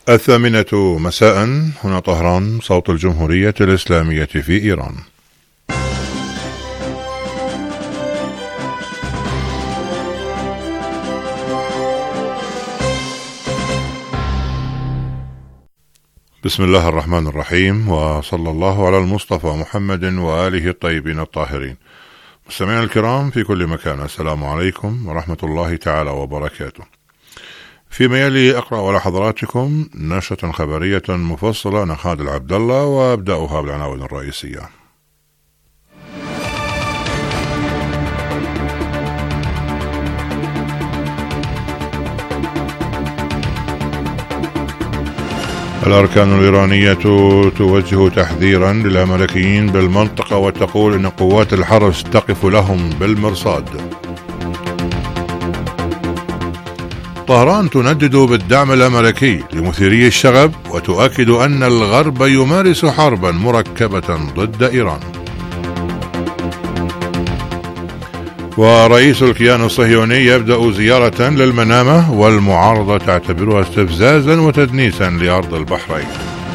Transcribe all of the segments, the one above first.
الثامنة مساء. هنا طهران، صوت الجمهورية الإسلامية في إيران. بسم الله الرحمن الرحيم، وصلى الله على المصطفى محمد وآله الطيبين الطاهرين. مستمعينا الكرام في كل مكان، السلام عليكم ورحمة الله تعالى وبركاته. فيما يلي أقرأ على حضراتكم نشرة خبرية مفصلة أنا خالد العبد الله، وأبدأها بالعناوين الرئيسية. الأركان الإيرانية توجه تحذيرا للأمريكيين بالمنطقة وتقول إن قوات الحرس تقف لهم بالمرصاد. طهران تندد بالدعم الأمريكي لمثيري الشغب وتؤكد أن الغرب يمارس حربا مركبة ضد إيران. ورئيس الكيان الصهيوني يبدأ زيارة للمنامة والمعارضة تعتبرها استفزازا وتدنيسا لأرض البحرين.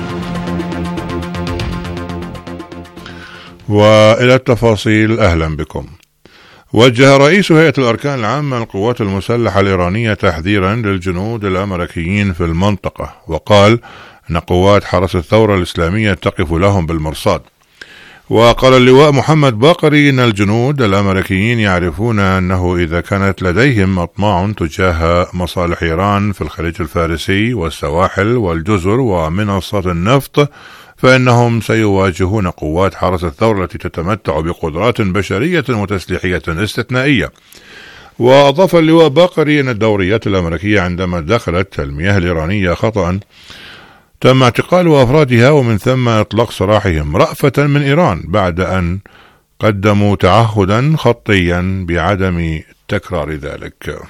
وإلى التفاصيل، أهلا بكم. وجه رئيس هيئة الأركان العامة للقوات المسلحة الإيرانية تحذيرا للجنود الأمريكيين في المنطقة، وقال أن قوات حرس الثورة الإسلامية تقف لهم بالمرصاد. وقال اللواء محمد باقري إن الجنود الأمريكيين يعرفون أنه إذا كانت لديهم أطماع تجاه مصالح إيران في الخليج الفارسي والسواحل والجزر ومنصات النفط، فإنهم سيواجهون قوات حرس الثورة التي تتمتع بقدرات بشرية وتسليحية استثنائية. وأضاف اللواء باقري أن الدوريات الأمريكية عندما دخلت المياه الإيرانية خطأ تم اعتقال أفرادها ومن ثم إطلاق سراحهم رأفة من إيران بعد أن قدموا تعهدا خطيا بعدم تكرار ذلك.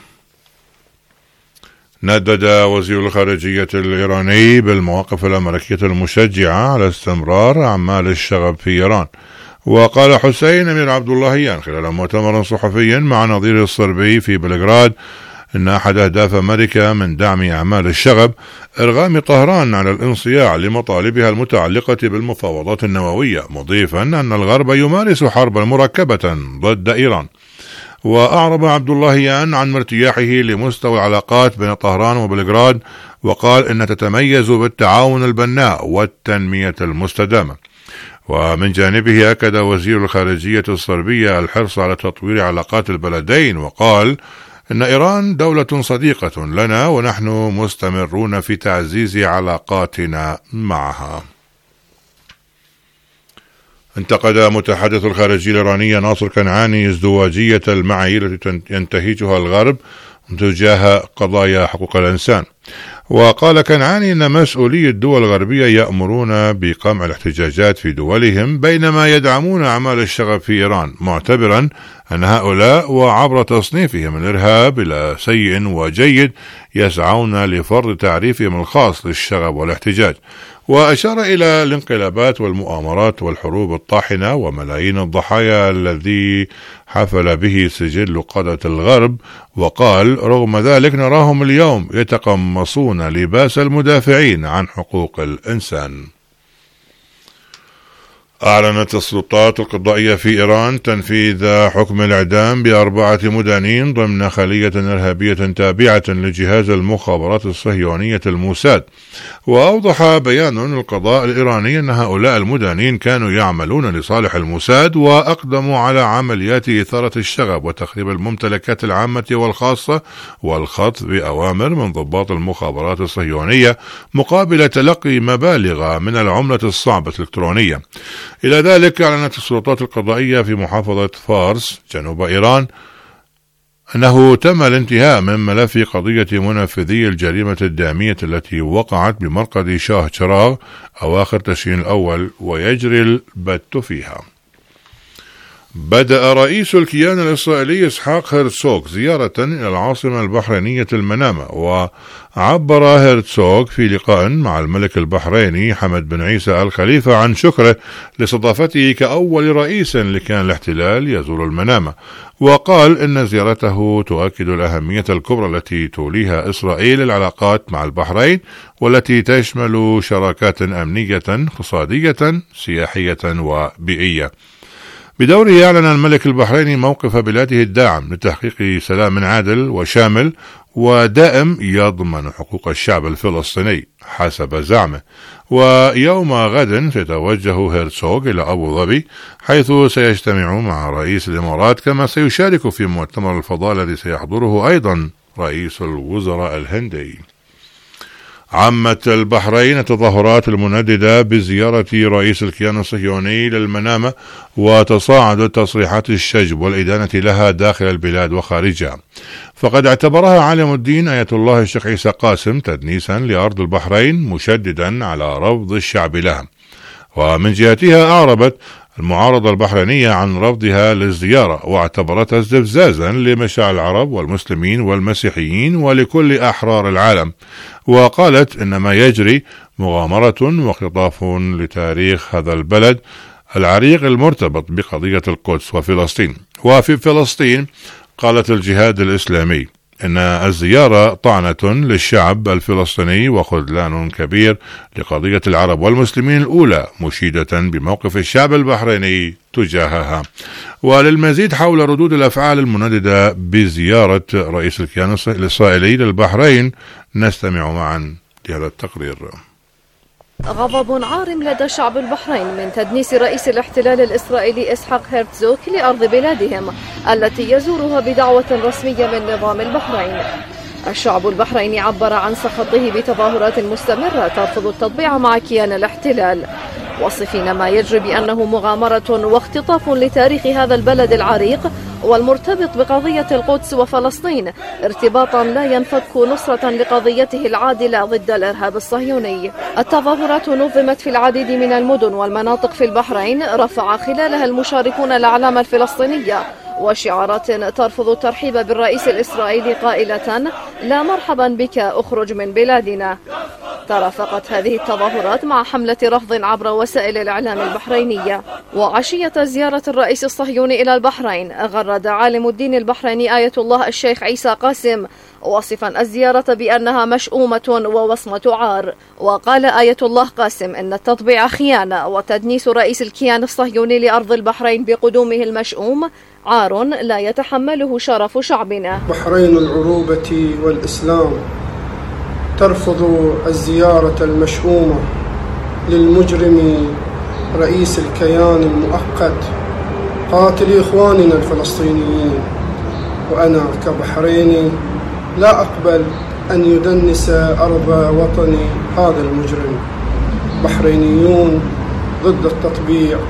ندد وزير الخارجية الإيراني بالمواقف الأمريكية المشجعة على استمرار أعمال الشغب في إيران. وقال حسين أمير عبد اللهيان خلال مؤتمر صحفي مع نظيره الصربي في بلغراد إن أحد أهداف أمريكا من دعم أعمال الشغب إرغام طهران على الانصياع لمطالبها المتعلقة بالمفاوضات النووية، مضيفا أن الغرب يمارس حربا مركبة ضد إيران. وأعرب عبد اللهيان عن ارتياحه لمستوى العلاقات بين طهران وبلغراد، وقال إنها تتميز بالتعاون البناء والتنمية المستدامة. ومن جانبه أكد وزير الخارجية الصربية الحرص على تطوير علاقات البلدين، وقال إن إيران دولة صديقة لنا ونحن مستمرون في تعزيز علاقاتنا معها. انتقد متحدث الخارجية الإيرانية ناصر كنعاني ازدواجية المعايير التي ينتهجها الغرب تجاه قضايا حقوق الإنسان. وقال كنعاني إن مسؤولي الدول الغربية يأمرون بقمع الاحتجاجات في دولهم بينما يدعمون أعمال الشغب في إيران، معتبرا أن هؤلاء وعبر تصنيفهم الإرهاب إلى سيء وجيد يسعون لفرض تعريفهم الخاص للشغب والاحتجاج. وأشار إلى الانقلابات والمؤامرات والحروب الطاحنة وملايين الضحايا الذي حفل به سجل قادة الغرب، وقال رغم ذلك نراهم اليوم يتقمصون لباس المدافعين عن حقوق الإنسان. أعلنت السلطات القضائية في إيران تنفيذ حكم الإعدام ب4 مدانين ضمن خلية إرهابية تابعة لجهاز المخابرات الصهيونية الموساد. وأوضح بيان القضاء الإيراني أن هؤلاء المدانين كانوا يعملون لصالح الموساد وأقدموا على عمليات إثارة الشغب وتخريب الممتلكات العامة والخاصة والخطف بأوامر من ضباط المخابرات الصهيونية مقابل تلقي مبالغ من العملة الصعبة الإلكترونية. إلى ذلك أعلنت السلطات القضائية في محافظة فارس جنوب إيران أنه تم الانتهاء من ملف قضية منفذي الجريمة الدامية التي وقعت بمرقد شاه شراغ أواخر تشرين الأول ويجري البت فيها. بدأ رئيس الكيان الإسرائيلي إسحاق هرتزوغ زيارة إلى العاصمة البحرينية المنامة، وعبر هرتزوغ في لقاء مع الملك البحريني حمد بن عيسى آل خليفة عن شكره لاستضافته كأول رئيس لكيان الاحتلال يزور المنامة، وقال إن زيارته تؤكد الأهمية الكبرى التي توليها إسرائيل العلاقات مع البحرين، والتي تشمل شراكات أمنية، اقتصادية، سياحية وبيئية. بدوره أعلن الملك البحريني موقف بلاده الداعم لتحقيق سلام عادل وشامل ودائم يضمن حقوق الشعب الفلسطيني حسب زعمه. ويوم غد سيتوجه هرتزوغ إلى أبو ظبي، حيث سيجتمع مع رئيس الإمارات، كما سيشارك في مؤتمر الفضاء الذي سيحضره أيضا رئيس الوزراء الهندي. عمت البحرين التظاهرات المنددة بزيارة رئيس الكيان الصهيوني للمنامة، وتصاعدت تصريحات الشجب والإدانة لها داخل البلاد وخارجها، فقد اعتبرها عالم الدين آية الله الشيخ عيسى قاسم تدنيسا لأرض البحرين، مشددا على رفض الشعب لها. ومن جهتها أعربت المعارضة البحرينية عن رفضها للزيارة، واعتبرتها استفزازا لمشاعر العرب والمسلمين والمسيحيين ولكل أحرار العالم، وقالت إن ما يجري مغامرة واختطاف لتاريخ هذا البلد العريق المرتبط بقضية القدس وفلسطين. وفي فلسطين قالت الجهاد الإسلامي إن الزيارة طعنة للشعب الفلسطيني وخذلان كبير لقضية العرب والمسلمين الأولى، مشيدة بموقف الشعب البحريني تجاهها. وللمزيد حول ردود الأفعال المنددة بزيارة رئيس الكيان الإسرائيلي للبحرين نستمع معا لهذا التقرير. غضب عارم لدى شعب البحرين من تدنيس رئيس الاحتلال الإسرائيلي إسحاق هرتزوغ لأرض بلادهم التي يزورها بدعوة رسمية من نظام البحرين. الشعب البحريني عبر عن سخطه بتظاهرات مستمرة ترفض التطبيع مع كيان الاحتلال، وصفين ما يجري بأنه مغامرة واختطاف لتاريخ هذا البلد العريق والمرتبط بقضية القدس وفلسطين، ارتباطا لا ينفك نصرة لقضيته العادلة ضد الإرهاب الصهيوني. التظاهرات نظمت في العديد من المدن والمناطق في البحرين، رفع خلالها المشاركون الأعلام الفلسطينية وشعارات ترفض الترحيب بالرئيس الإسرائيلي قائلة: لا مرحبا بك، اخرج من بلادنا. ترافقت هذه التظاهرات مع حملة رفض عبر وسائل الإعلام البحرينية. وعشية زيارة الرئيس الصهيوني إلى البحرين، غرد عالم الدين البحريني آية الله الشيخ عيسى قاسم واصفا الزيارة بأنها مشؤومة ووصمة عار. وقال آية الله قاسم إن التطبيع خيانة، وتدنيس رئيس الكيان الصهيوني لأرض البحرين بقدومه المشؤوم عار لا يتحمله شرف شعبنا. بحرين العروبة والإسلام ترفض الزيارة المشؤومة للمجرم رئيس الكيان المؤقت قاتل إخواننا الفلسطينيين، وأنا كبحريني لا أقبل أن يدنس أرض وطني هذا المجرم. بحرينيون ضد التطبيع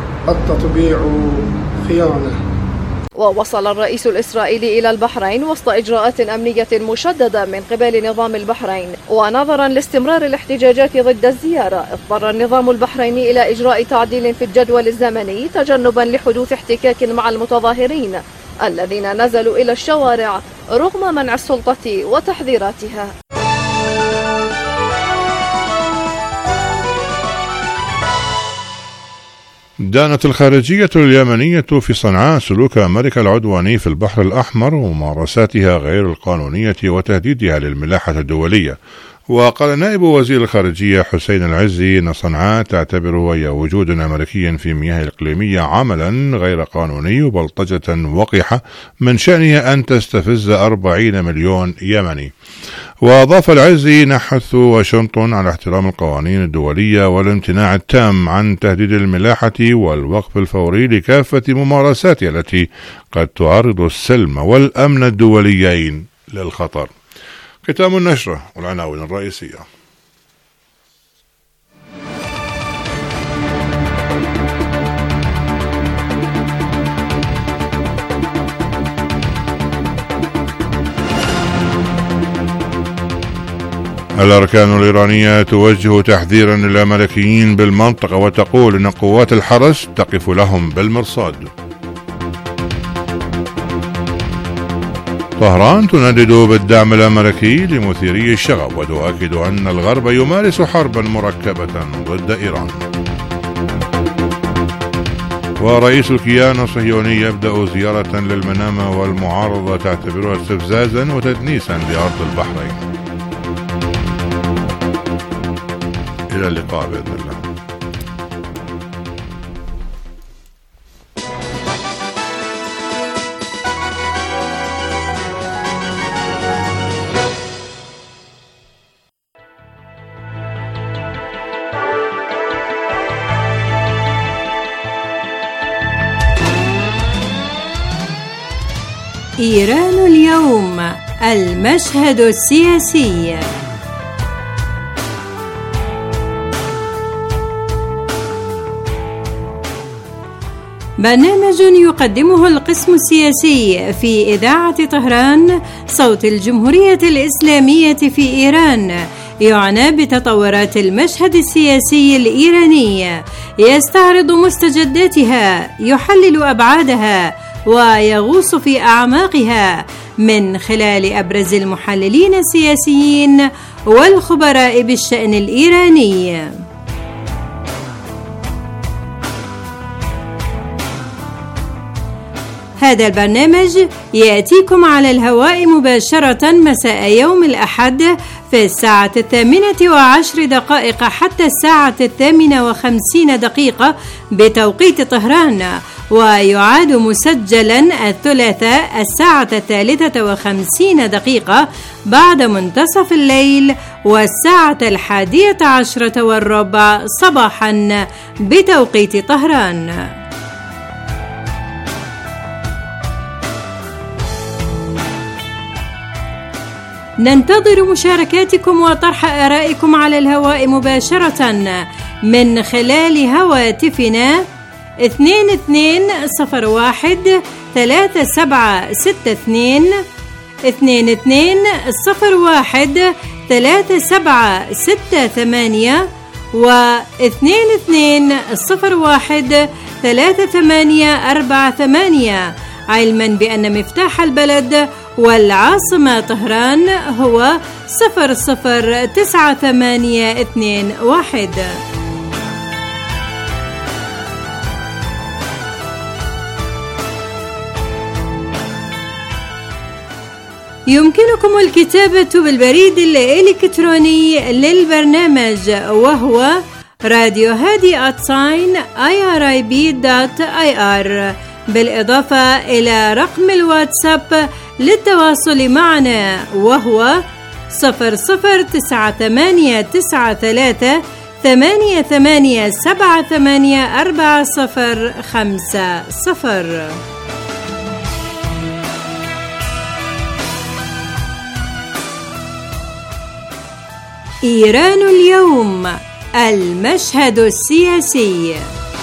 خيانة. ووصل الرئيس الإسرائيلي إلى البحرين وسط إجراءات أمنية مشددة من قبل نظام البحرين. ونظرا لاستمرار الاحتجاجات ضد الزيارة، اضطر النظام البحريني إلى إجراء تعديل في الجدول الزمني تجنبا لحدوث احتكاك مع المتظاهرين الذين نزلوا إلى الشوارع رغم منع السلطة وتحذيراتها. دانت الخارجية اليمنية في صنعاء سلوك أمريكا العدواني في البحر الأحمر وممارساتها غير القانونية وتهديدها للملاحة الدولية. وقال نائب وزير الخارجية حسين العزي أن صنعاء تعتبر أي وجود أمريكي في مياه الإقليمية عملا غير قانوني وبلطجة وقحة من شأنها أن تستفز 40 مليون يمني. وأضاف العزي: نحث واشنطن على احترام القوانين الدولية والامتناع التام عن تهديد الملاحة والوقف الفوري لكافة ممارساتها التي قد تعرض السلم والأمن الدوليين للخطر. ختام النشرة والعناوين الرئيسية. الأركان الإيرانية توجه تحذيرا للأمريكيين بالمنطقة وتقول إن قوات الحرس تقف لهم بالمرصاد. طهران تندد بالدعم الأمريكي لمثيري الشغب وتؤكد أن الغرب يمارس حربا مركبة ضد إيران. ورئيس الكيان الصهيوني يبدأ زيارة للمنامة والمعارضة تعتبرها استفزازا وتدنيسا لأرض البحرين. إلى اللقاء بإذن الله. إيران اليوم، المشهد السياسي. برنامج يقدمه القسم السياسي في إذاعة طهران صوت الجمهورية الإسلامية في إيران، يعنى بتطورات المشهد السياسي الإيراني، يستعرض مستجداتها، يحلل أبعادها، ويغوص في أعماقها من خلال أبرز المحللين السياسيين والخبراء بالشأن الإيراني. هذا البرنامج يأتيكم على الهواء مباشرة مساء يوم الأحد في الساعة 8:10 حتى الساعة 8:50 بتوقيت طهران، ويعاد مسجلا الثلاثاء الساعة 3:50 بعد منتصف الليل والساعة 11:15 صباحا بتوقيت طهران. ننتظر مشاركاتكم وطرح آرائكم على الهواء مباشرة من خلال هواتفنا 2201 3762 2201 3768 و 2201 3848، علما بأن مفتاح البلد والعاصمة طهران هو 009821. يمكنكم الكتابة بالبريد الإلكتروني للبرنامج وهو radio@irib.ir، بالإضافة إلى رقم الواتساب للتواصل معنا وهو 009893 88784050. إيران اليوم، المشهد السياسي.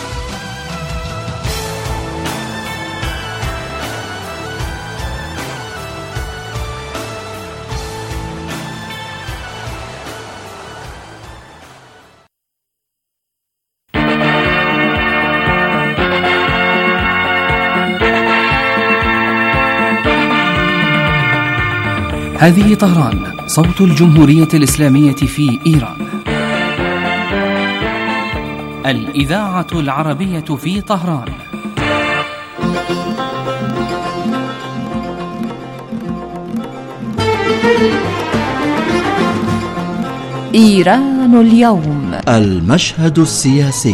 هذه طهران، صوت الجمهورية الإسلامية في إيران. الإذاعة العربية في طهران. إيران اليوم، المشهد السياسي.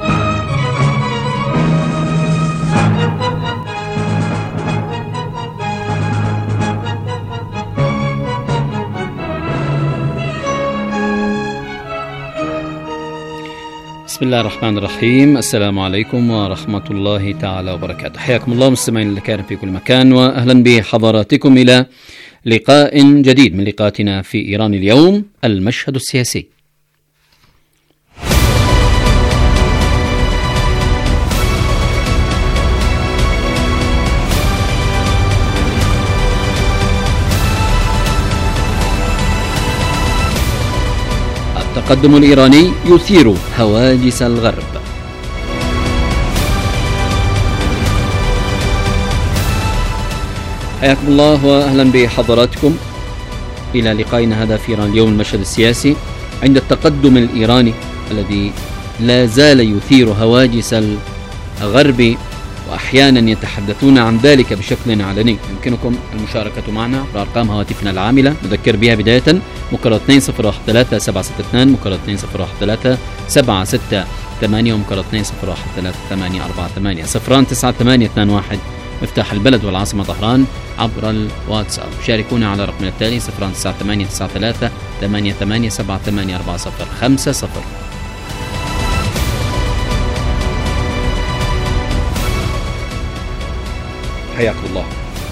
بسم الله الرحمن الرحيم. السلام عليكم ورحمة الله تعالى وبركاته. حياكم الله مستمعين الكرام في كل مكان، وأهلا بحضراتكم إلى لقاء جديد من لقاءاتنا في إيران اليوم، المشهد السياسي. التقدم الإيراني يثير هواجس الغرب. حياكم الله وأهلا بحضراتكم إلى لقائنا هذا في إيران اليوم المشهد السياسي. عند التقدم الإيراني الذي لا زال يثير هواجس الغرب وأحيانا يتحدثون عن ذلك بشكل علني، يمكنكم المشاركة معنا على أرقام هواتفنا العاملة نذكر بها بداية مكرر 2013 762 مكرر 2013 768 ومكرر 2013 848 صفران 9821 مفتاح البلد والعاصمة طهران عبر الواتساب. شاركونا على رقمنا التالي 09893 88784050. حياكم الله.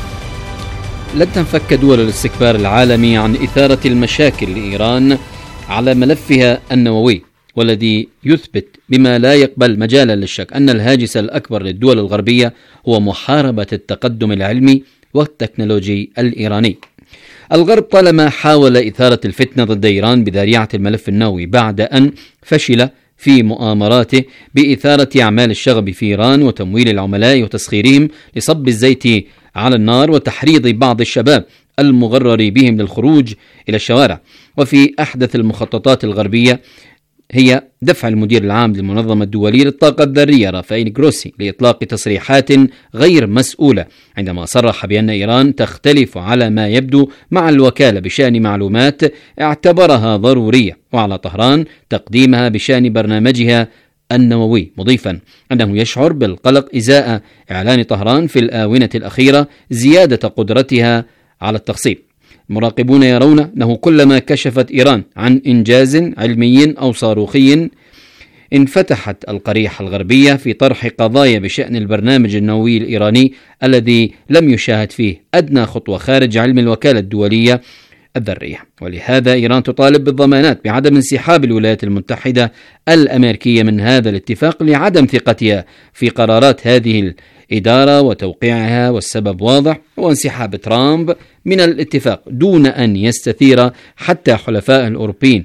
لن تنفك دول الاستكبار العالمي عن إثارة المشاكل لإيران على ملفها النووي، والذي يثبت بما لا يقبل مجالا للشك أن الهاجس الأكبر للدول الغربية هو محاربة التقدم العلمي والتكنولوجي الإيراني. الغرب طالما حاول إثارة الفتنة ضد إيران بذريعة الملف النووي بعد أن فشل في مؤامراته بإثارة أعمال الشغب في إيران وتمويل العملاء وتسخيرهم لصب الزيت على النار وتحريض بعض الشباب المغرر بهم للخروج إلى الشوارع. وفي أحدث المخططات الغربية هي دفع المدير العام للمنظمة الدولية للطاقة الذرية رافائيل جروسي لإطلاق تصريحات غير مسؤولة عندما صرح بأن إيران تختلف على ما يبدو مع الوكالة بشأن معلومات اعتبرها ضرورية، وعلى طهران تقديمها بشأن برنامجها النووي، مضيفا أنه يشعر بالقلق إزاء إعلان طهران في الآونة الأخيرة زيادة قدرتها على التخصيب. المراقبون يرون أنه كلما كشفت إيران عن إنجاز علمي أو صاروخي انفتحت القريحة الغربية في طرح قضايا بشأن البرنامج النووي الإيراني الذي لم يشاهد فيه أدنى خطوة خارج علم الوكالة الدولية الذرية. ولهذا إيران تطالب بالضمانات بعدم انسحاب الولايات المتحدة الأمريكية من هذا الاتفاق لعدم ثقتها في قرارات هذه الإدارة وتوقيعها، والسبب واضح هو انسحاب ترامب من الاتفاق دون أن يستثير حتى حلفاء الأوروبيين،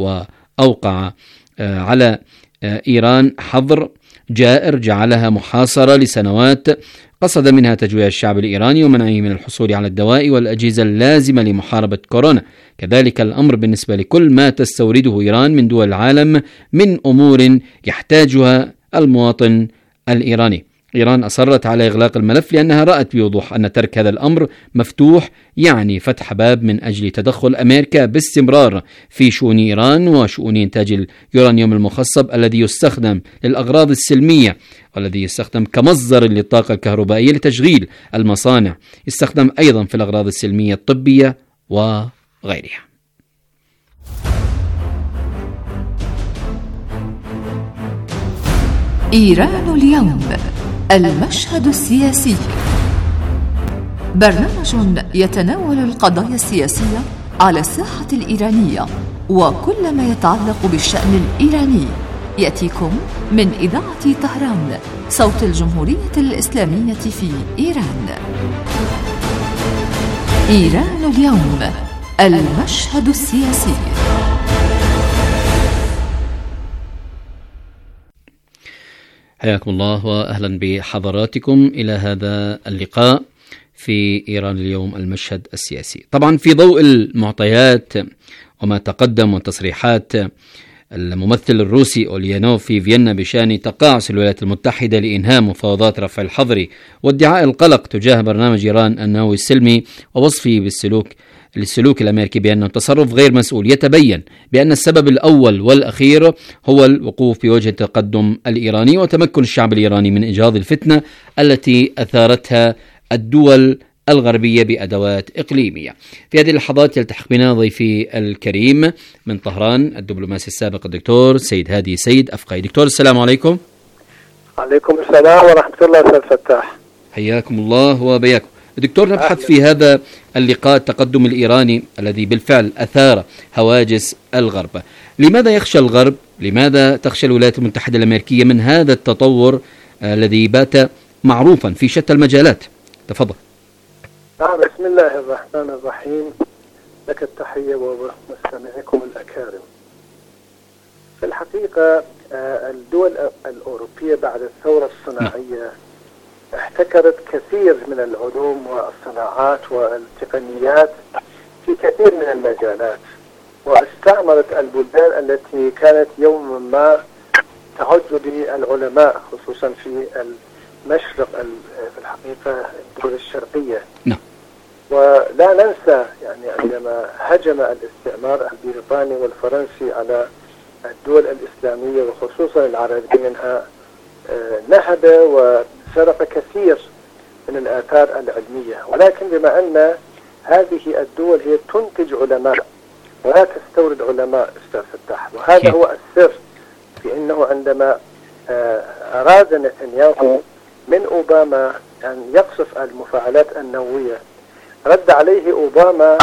وأوقع على إيران حظر جائر جعلها محاصرة لسنوات قصد منها تجويع الشعب الإيراني ومنعه من الحصول على الدواء والأجهزة اللازمة لمحاربة كورونا. كذلك الأمر بالنسبة لكل ما تستورده إيران من دول العالم من أمور يحتاجها المواطن الإيراني. إيران أصرت على إغلاق الملف لأنها رأت بوضوح أن ترك هذا الأمر مفتوح يعني فتح باب من أجل تدخل أمريكا باستمرار في شؤون إيران وشؤون إنتاج اليورانيوم المخصب الذي يستخدم للأغراض السلمية والذي يستخدم كمصدر للطاقة الكهربائية لتشغيل المصانع، يستخدم أيضا في الأغراض السلمية الطبية وغيرها. إيران اليوم، المشهد السياسي، برنامج يتناول القضايا السياسية على الساحة الإيرانية وكل ما يتعلق بالشأن الإيراني، يأتيكم من إذاعة طهران صوت الجمهورية الإسلامية في إيران. إيران اليوم، المشهد السياسي. حياكم الله وأهلا بحضراتكم إلى هذا اللقاء في إيران اليوم، المشهد السياسي. طبعا في ضوء المعطيات وما تقدم وتصريحات الممثل الروسي أوليانوف في فيينا بشأن تقاعس الولايات المتحدة لإنهاء مفاوضات رفع الحظر وادعاء القلق تجاه برنامج إيران النووي السلمي ووصفه للسلوك الأمريكي بأنه تصرف غير مسؤول، يتبين بأن السبب الأول والأخير هو الوقوف بوجه التقدم الإيراني وتمكن الشعب الإيراني من إيجاد الفتنة التي أثارتها الدول الغربية بأدوات إقليمية. في هذه اللحظات يلتحق بنا ضيفي الكريم من طهران الدبلوماسي السابق الدكتور سيد هادي سيد أفقي. دكتور السلام عليكم. عليكم السلام ورحمة الله. أستاذ فتاح حياكم الله وبياكم. دكتور، نبحث في هذا اللقاء التقدم الإيراني الذي بالفعل أثار هواجس الغرب. لماذا يخشى الغرب؟ لماذا تخشى الولايات المتحدة الأمريكية من هذا التطور الذي بات معروفا في شتى المجالات؟ تفضل. بسم الله الرحمن الرحيم. لك التحية ومستمعيكم الأكارم. في الحقيقة الدول الأوروبية بعد الثورة الصناعية احتكرت كثير من العلوم والصناعات والتقنيات في كثير من المجالات، واستعمرت البلدان التي كانت يوما ما تعج بالعلماء، خصوصا في المشرق في الحقيقة الدول الشرقية. نعم. ولا ننسى يعني عندما هجم الاستعمار البريطاني والفرنسي على الدول الإسلامية وخصوصا العربية منها، نهب وسرق كثير من الآثار العلمية، ولكن بما أن هذه الدول هي تنتج علماء ولا تستورد علماء أستاذ فتاح، وهذا هو السر في أنه عندما أراد نتنياهو من أوباما أن يقصف المفاعلات النووية، رد عليه أوباما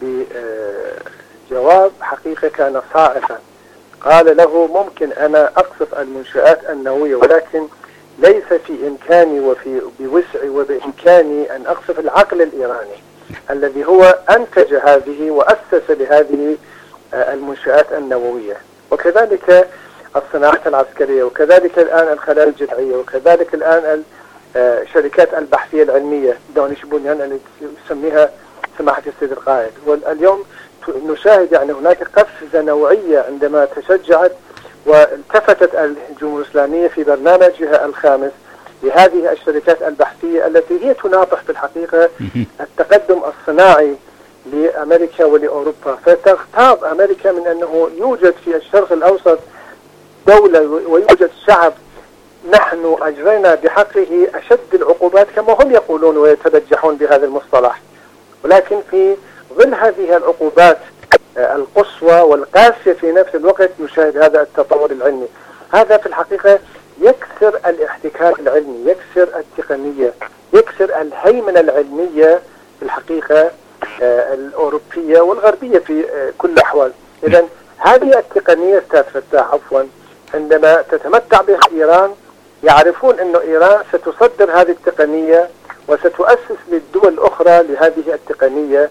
بجواب حقيقة كان صائغا. قال له ممكن أنا أقصف المنشآت النووية، ولكن ليس في إمكاني بوسعي وبإمكاني أن أقصف العقل الإيراني الذي هو أنتج هذه وأسس لهذه المنشآت النووية، وكذلك الصناعات العسكرية، وكذلك الآن الخلايا الجذعية، وكذلك الآن الشركات البحثية العلمية دون شبونيان التي يسميها سماحة السيد القائد. واليوم نشاهد يعني هناك قفزة نوعية عندما تشجعت والتفتت الجمهورية الإسلامية في برنامجها الخامس لهذه الشركات البحثية التي هي تناطح في الحقيقة التقدم الصناعي لأمريكا ولأوروبا. فتغتاظ أمريكا من أنه يوجد في الشرق الأوسط دولة ويوجد شعب نحن أجرينا بحقه أشد العقوبات كما هم يقولون ويتبجحون بهذا المصطلح، ولكن في ظل هذه العقوبات القصوى والقاسية في نفس الوقت نشاهد هذا التطور العلمي. هذا في الحقيقة يكسر الاحتكار العلمي، يكسر التقنية، يكسر الهيمنة العلمية في الحقيقة الأوروبية والغربية في كل الأحوال. إذن هذه التقنية أستاذ فتاح عفوا عندما تتمتع بها إيران، يعرفون أن إيران ستصدر هذه التقنية وستؤسس للدول الأخرى لهذه التقنية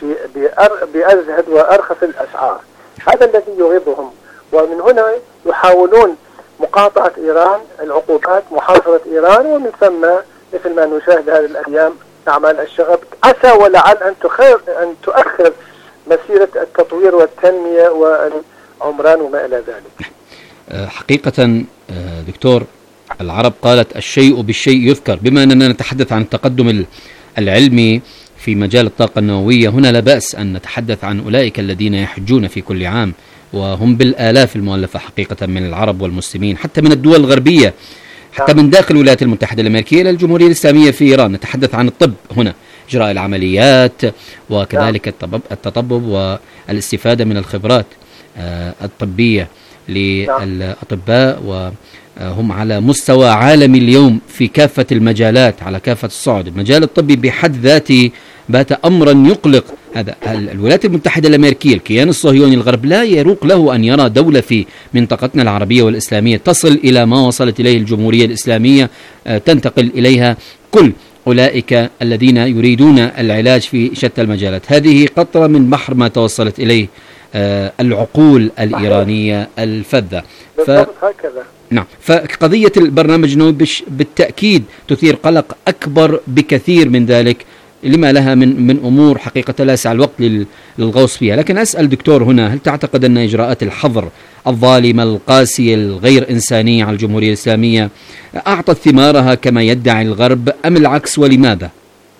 بأزهد وأرخص الأسعار. هذا الذي يغيظهم، ومن هنا يحاولون مقاطعة إيران، العقوبات، محاصرة إيران، ومن ثم مثل ما نشاهد هذه الأيام أعمال الشغب عسى ولعل أن تؤخر مسيرة التطوير والتنمية والعمران وما إلى ذلك. حقيقة دكتور، العرب قالت الشيء بالشيء يذكر. بما أننا نتحدث عن التقدم العلمي في مجال الطاقة النووية، هنا لا بأس أن نتحدث عن أولئك الذين يحجون في كل عام، وهم بالآلاف المؤلفة حقيقة من العرب والمسلمين، حتى من الدول الغربية، حتى من داخل الولايات المتحدة الأمريكية إلى الجمهورية الإسلامية في إيران. نتحدث عن الطب هنا، إجراء العمليات، وكذلك التطبب والاستفادة من الخبرات الطبية للأطباء، وهم على مستوى عالمي اليوم في كافة المجالات على كافة الصعد. المجال الطبي بحد ذاته بات أمرا يقلق. هذا الولايات المتحدة الأمريكية، الكيان الصهيوني، الغرب لا يروق له أن يرى دولة في منطقتنا العربية والإسلامية تصل إلى ما وصلت إليه الجمهورية الإسلامية، تنتقل إليها كل أولئك الذين يريدون العلاج في شتى المجالات. هذه قطرة من بحر ما توصلت إليه العقول الإيرانية الفذة. نعم، فقضية البرنامج النووي بالتأكيد تثير قلق أكبر بكثير من ذلك، لما لها من أمور حقيقة لا يسع الوقت للغوص فيها. لكن أسأل دكتور هنا، هل تعتقد أن إجراءات الحظر الظالمة القاسية الغير إنسانية على الجمهورية الإسلامية أعطت ثمارها كما يدعي الغرب، أم العكس، ولماذا؟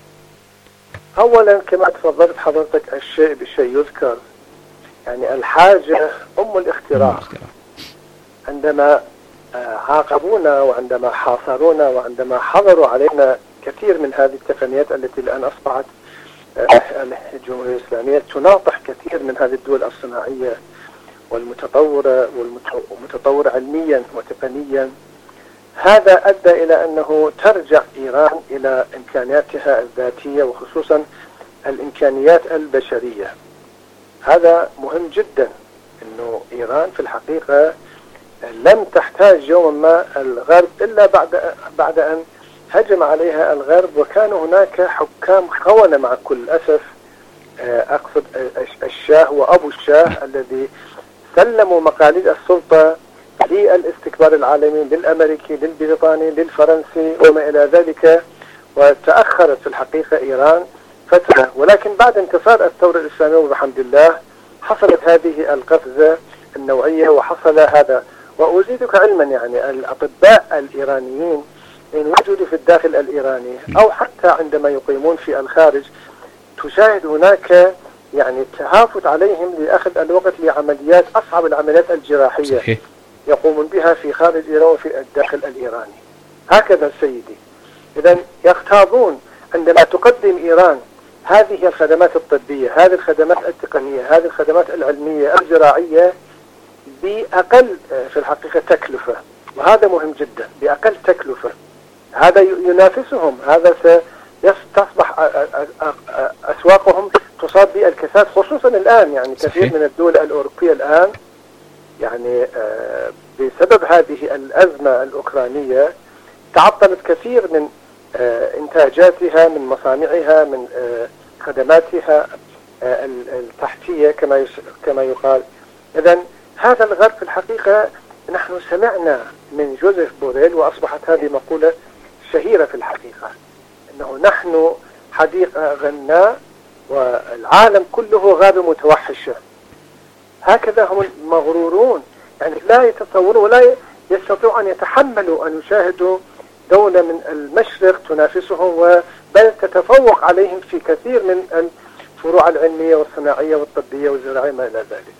أولا كما تفضلت حضرتك، الشيء بالشيء يذكر، يعني الحاجة أم الاختراع. عندما عاقبونا وعندما حاصرونا وعندما حظروا علينا كثير من هذه التقنيات التي الآن أصبحت الجمهورية الإسلامية تناطح كثير من هذه الدول الصناعية والمتطورة والمتطورة علميا وتقنيا، هذا أدى إلى أنه ترجع إيران إلى إمكانياتها الذاتية وخصوصا الإمكانيات البشرية. هذا مهم جدا، أنه إيران في الحقيقة لم تحتاج يوما ما الغرب إلا بعد أن هجم عليها الغرب، وكان هناك حكام خونة مع كل أسف، أقصد الشاه وأبو الشاه الذي سلموا مقاليد السلطة للاستكبار العالمي، للأمريكي، للبريطاني، للفرنسي وما إلى ذلك. وتأخرت في الحقيقة إيران فترة، ولكن بعد انتصار الثورة الإسلامية وبحمد الله حصلت هذه القفزة النوعية وحصل هذا. وأزيدك علما يعني الأطباء الإيرانيين إن وجدوا في الداخل الإيراني أو حتى عندما يقيمون في الخارج تشاهد هناك يعني تهافت عليهم لأخذ الوقت لعمليات أصعب العمليات الجراحية صحيح. يقومون بها في خارج إيران وفي الداخل الإيراني. هكذا سيدي. إذن يغتاظون عندما تقدم إيران هذه الخدمات الطبية، هذه الخدمات التقنية، هذه الخدمات العلمية الزراعية بأقل في الحقيقة تكلفة، وهذا مهم جدا، بأقل تكلفة. هذا ينافسهم، هذا ستصبح أسواقهم تصاب بالكساد، خصوصا الآن يعني كثير من الدول الأوروبية الآن يعني بسبب هذه الأزمة الأوكرانية تعطلت كثير من إنتاجاتها، من مصانعها، من خدماتها التحتية كما يقال. إذن هذا الغرب في الحقيقة نحن سمعنا من جوزيف بوريل، وأصبحت هذه مقولة شهيرة في الحقيقة، أنه نحن حديقة غناء والعالم كله غابة متوحشة. هكذا هم المغرورون، يعني لا يتصورون ولا يستطيعوا أن يتحملوا أن يشاهدوا دولة من المشرق تنافسهم بل تتفوق عليهم في كثير من الفروع العلمية والصناعية والطبية والزراعية ما إلى ذلك.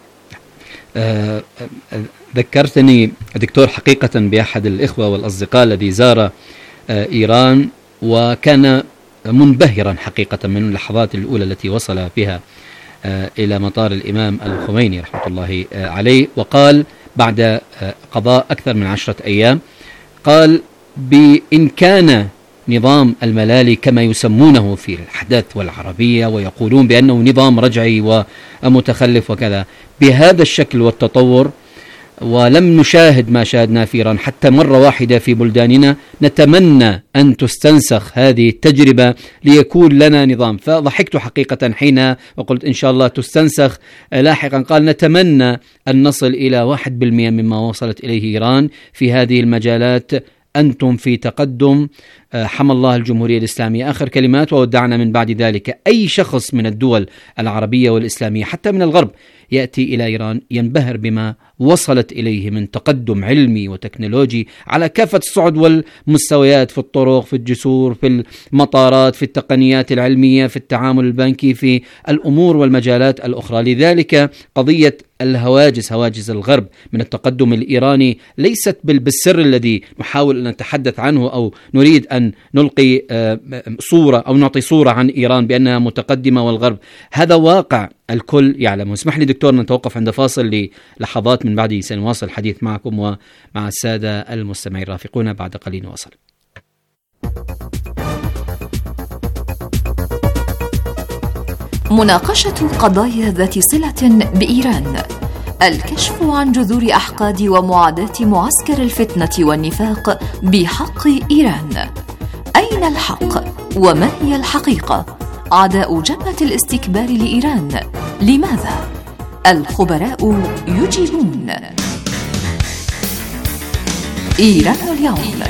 ذكرتني دكتور حقيقة بأحد الإخوة والأصدقاء الذي زار إيران وكان منبهرا حقيقة من اللحظات الأولى التي وصل بها إلى مطار الإمام الخميني رحمة الله عليه، وقال بعد قضاء أكثر من 10 أيام قال بإن كان نظام الملالي كما يسمونه في الحدث والعربية ويقولون بأنه نظام رجعي ومتخلف وكذا بهذا الشكل والتطور، ولم نشاهد ما شاهدنا في إيران حتى مرة واحدة في بلداننا، نتمنى أن تستنسخ هذه التجربة ليكون لنا نظام. فضحكت حقيقة حين وقلت إن شاء الله تستنسخ. لاحقا قال نتمنى أن نصل إلى 1% مما وصلت إليه إيران في هذه المجالات، أنتم في تقدم، حمى الله الجمهورية الإسلامية. آخر كلمات وودعنا من بعد ذلك. أي شخص من الدول العربية والإسلامية حتى من الغرب يأتي إلى إيران ينبهر بما وصلت إليه من تقدم علمي وتكنولوجي على كافة الصعد والمستويات، في الطرق، في الجسور، في المطارات، في التقنيات العلمية، في التعامل البنكي، في الأمور والمجالات الأخرى. لذلك قضية هواجس الغرب من التقدم الإيراني ليست بالسر الذي نحاول أن نتحدث عنه أو نريد أن نلقي صورة أو نعطي صورة عن إيران بأنها متقدمة والغرب. هذا واقع الكل يعلم. اسمح لي دكتور نتوقف عند فاصل للحظات، من بعده سنواصل الحديث معكم ومع السادة المستمعين. رافقونا بعد قليل نواصل. مناقشة قضايا ذات صلة بإيران، الكشف عن جذور أحقاد ومعاداة معسكر الفتنة والنفاق بحق إيران. أين الحق؟ وما هي الحقيقة؟ عداء جبهة الاستكبار لإيران، لماذا؟ الخبراء يجيبون. إيران اليوم.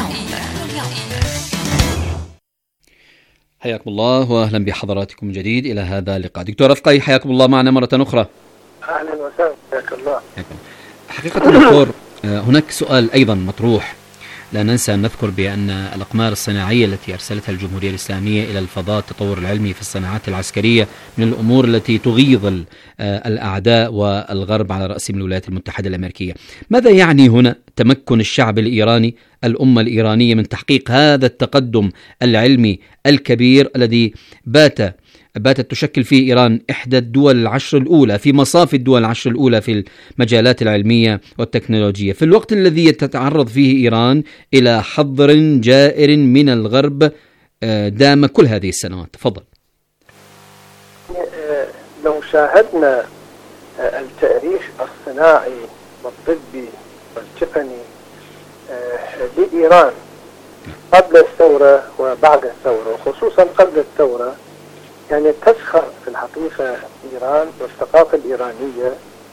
حياكم الله واهلا بحضراتكم من جديد الى هذا اللقاء. دكتور رفقي حياكم الله معنا مره اخرى. اهلا وسهلا، حياك الله. حقيقه دكتور هناك سؤال ايضا مطروح، لا ننسى ان نذكر بان الاقمار الصناعيه التي ارسلتها الجمهوريه الاسلاميه الى الفضاء، التطور العلمي في الصناعات العسكريه من الامور التي تغيظ الاعداء والغرب على راسهم الولايات المتحده الامريكيه. ماذا يعني هنا تمكن الشعب الايراني، الامه الايرانيه من تحقيق هذا التقدم العلمي الكبير الذي باتت تشكل فيه إيران إحدى الدول 10 الأولى في مصاف الدول 10 الأولى في المجالات العلمية والتكنولوجية، في الوقت الذي تتعرض فيه إيران إلى حظر جائر من الغرب دام كل هذه السنوات؟ تفضل. لو شاهدنا التاريخ الصناعي والطبي والتقني لإيران قبل الثورة وبعد الثورة، وخصوصا قبل الثورة، يعني تزخر في الحقيقة إيران والثقافة الإيرانية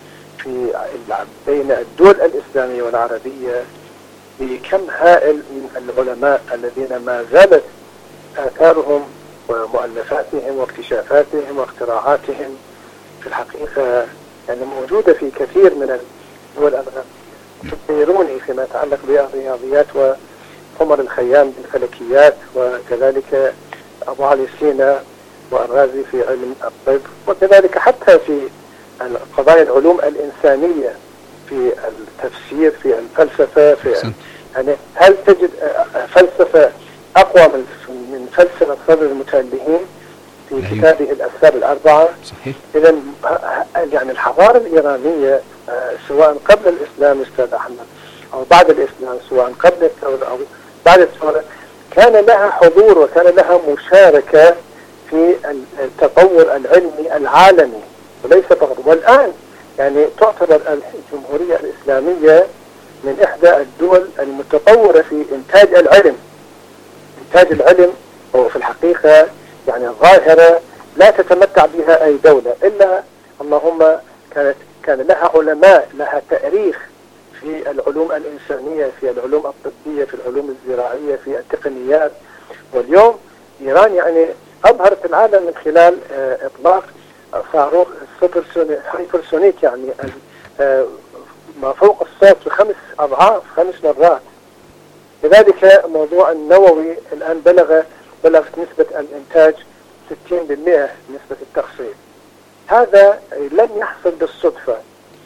بين الدول الإسلامية والعربية بكم هائل من العلماء الذين ما زالت آثارهم ومؤلفاتهم واكتشافاتهم واختراعاتهم في الحقيقة يعني موجودة في كثير من الدول البيروني فيما يتعلق بالرياضيات وعمر الخيام بالفلكيات، وكذلك أبو علي سينا والرازي في علم الطب، وكذلك حتى في قضايا العلوم الإنسانية في التفسير في الفلسفة في يعني هل تجد فلسفة أقوى من فلسفة صدر المتألهين في كتابه الأسباب الأربعة؟ صحيح. إذا يعني الحضارة الإيرانية سواء قبل الإسلام أستاذ أحمد أو بعد الإسلام، سواء قبل الثورة أو بعد الثورة، كان لها حضور وكان لها مشاركة في التطور العلمي العالمي وليس فقط. والآن يعني تعتبر الجمهورية الإسلامية من إحدى الدول المتطورة في إنتاج العلم. إنتاج العلم هو في الحقيقة يعني ظاهرة لا تتمتع بها أي دولة إلا اللهم كان لها علماء، لها تاريخ في العلوم الإنسانية، في العلوم الطبية، في العلوم الزراعية، في التقنيات. واليوم إيران يعني أبهرت العالم من خلال إطلاق صاروخ هايبرسونيك يعني ما فوق الصوت ب5 أضعاف 5 مرات. لذلك موضوع النووي الآن بلغت نسبة الإنتاج 60% نسبة التخصيب. هذا لم يحصل بالصدفة.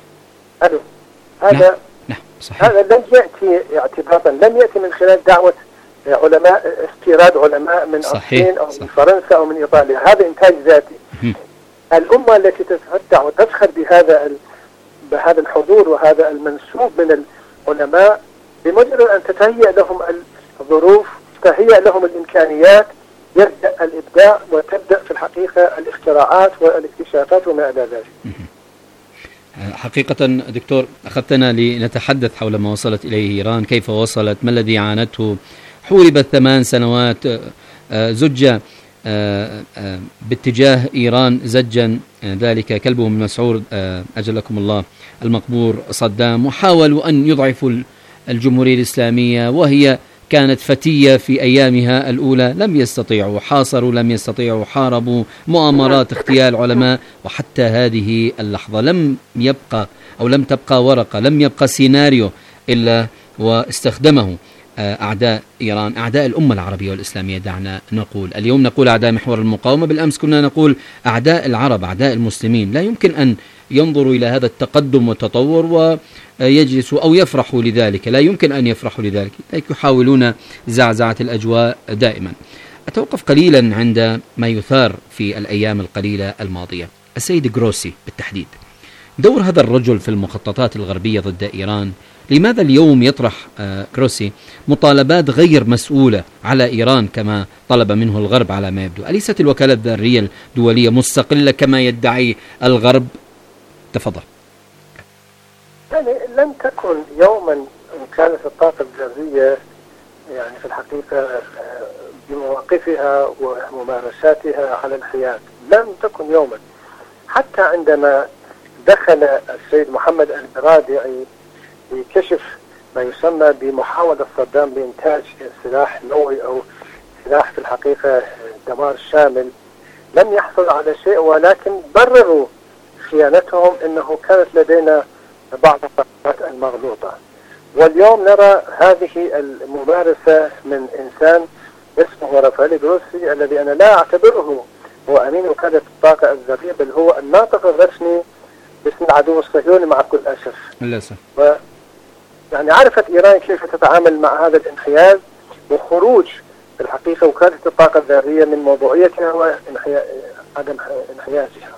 هذا لم يأتي اعتباطا، لم يأتي من خلال دعوة علماء، استيراد علماء من الصين أو من فرنسا أو من إيطاليا. هذا إنتاج ذاتي. الأمة التي تتمتع وتفخر بهذا الحضور وهذا المنسوب من العلماء، بمجرد أن تتهيأ لهم الظروف، تتهيأ لهم الإمكانيات، يبدأ الإبداع وتبدأ في الحقيقة الاختراعات والاكتشافات وما إلى ذلك. حقيقة دكتور أخذتنا لنتحدث حول ما وصلت إليه إيران، كيف وصلت، ما الذي عانته، حوربت 8 سنوات، زج باتجاه إيران زجا ذلك كلبهم المسعور أجلكم الله المقبور صدام، وحاولوا أن يضعفوا الجمهورية الإسلامية وهي كانت فتية في أيامها الأولى، لم يستطيعوا، حاصروا لم يستطيعوا، حاربوا، مؤامرات، اغتيال علماء، وحتى هذه اللحظة لم يبقى أو لم تبقى ورقة، لم يبقى سيناريو إلا واستخدمه أعداء إيران، أعداء الأمة العربية والإسلامية. دعنا نقول اليوم نقول أعداء محور المقاومة، بالأمس كنا نقول أعداء العرب، أعداء المسلمين. لا يمكن أن ينظروا إلى هذا التقدم والتطور ويجلسوا أو يفرحوا لذلك، لا يمكن أن يفرحوا لذلك، يحاولون زعزعة الأجواء دائما. أتوقف قليلا عند ما يثار في الأيام القليلة الماضية. السيد غروسي بالتحديد، دور هذا الرجل في المخططات الغربية ضد إيران، لماذا اليوم يطرح غروسي مطالبات غير مسؤولة على إيران كما طلب منه الغرب على ما يبدو؟ أليست الوكالة الذرية الدولية مستقلة كما يدعي الغرب؟ تفضل. يعني لم تكن يوما وكالة الطاقة الذرية يعني في الحقيقة بمواقفها وممارساتها على الحياد، لم تكن يوما. حتى عندما دخل السيد محمد البرادعي لكشف ما يسمى بمحاولة صدام بإنتاج سلاح نووي أو سلاح في الحقيقة دمار شامل، لم يحصل على شيء، ولكن برروا خيانتهم إنه كانت لدينا بعض القرارات المغلوطة. واليوم نرى هذه الممارسة من إنسان اسمه رافائيل غروسي، الذي أنا لا أعتبره هو أمين وكالة الطاقة الذرية، بل هو الناطق الرسمي باسم العدو الصهيوني مع كل أسف. للأسف. يعني عرفت إيران كيف تتعامل مع هذا الانحياز وخروج في الحقيقة وكالة الطاقة الذرية من موضوعيتها وعدم انحيازها.